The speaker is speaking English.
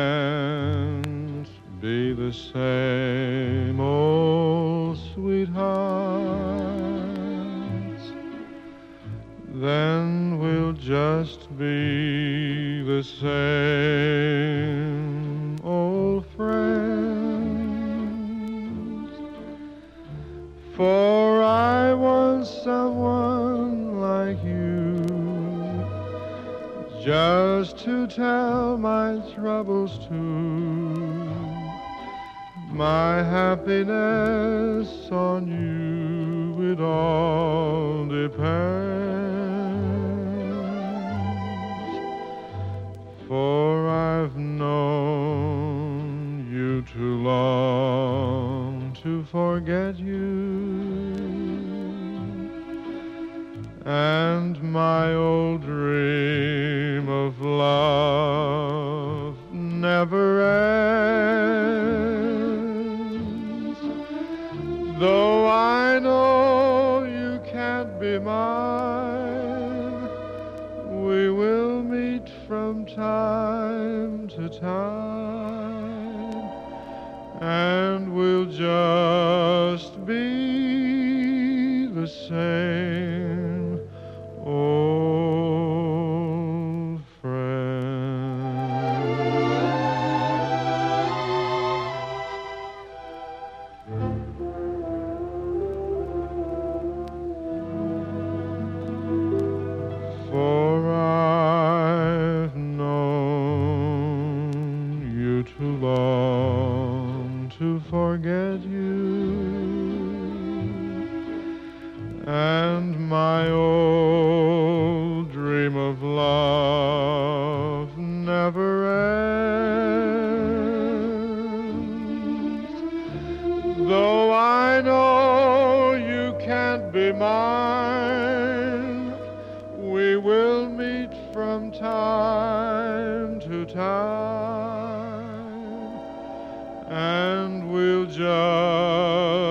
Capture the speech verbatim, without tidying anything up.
can't be the same old sweethearts, then we'll just be the same old friends. For I want someone like you, just to tell my troubles to, my happiness on you, it all depends. For I've known you too long to forget you, and my old dream of love never ends. Though I know you can't be mine, we will meet from time to time, and we'll just be the same old friends. For I've known you too long to forget you, and my old dream of love never ends. Though I know you can't be mine, we will meet from time to time, and we'll just